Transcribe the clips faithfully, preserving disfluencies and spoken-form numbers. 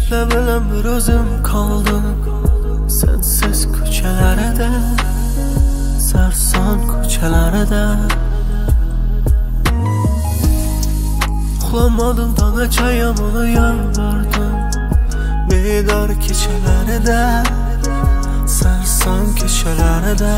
Ne bilen bir özüm kaldım sensiz ko'chalarida, sarson ko'chalarida. Uxlamadım tonggacha yomon yalvardim bedor kechalarida, sarson kechalarida.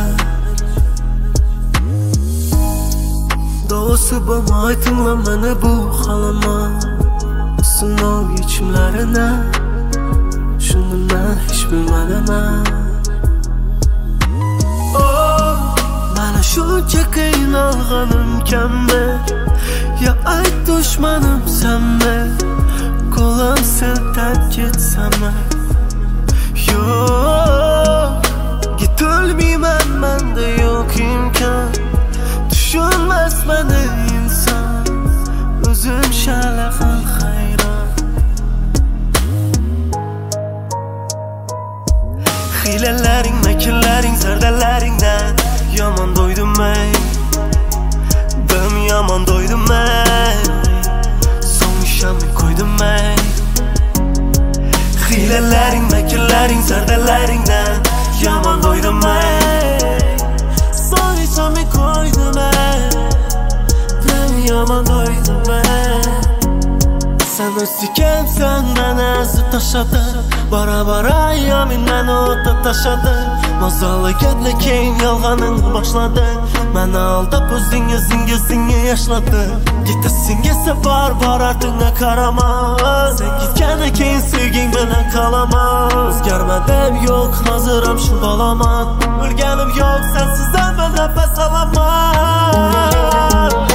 Doğusu bo'lmay tinglam meni bu halama, sinov yechimlarini shuni men hech bilmadim. Oh, mana shuncha qiynalganim kammi, ya ayt dushmanim senmi, qo'lim siltab ketsami? Yo'q, gitolmayman, menda yo'q imkon. Tushunmas meni inson, o'zim shalaqal hayron. Hiylalaring, makrlaring, zardalaringdan yomon do'ydim men, dim yomon do'ydim men, so'ng shamni qo'ydim men. Hiylalaring, makrlaring, zardalaringdan yomon do'ydim men, so'ng shamni qo'ydim men, dim yomon do'ydim men. Sen o'zingsan meni azib tashlading, bara-bara yomin meni o'tib tashlading. Mazali gapni keyin yolg'oning boshlading, meni aldab o'zing o'zingga yashlading. Ketasin esa bor bor ortingga qarama, sen ketgandan keyin sevging bilan qolaman. O'zgarmadim yo'q, hozir ham shu bolaman, o'lganim yo'q, sensizdan men nafas olaman.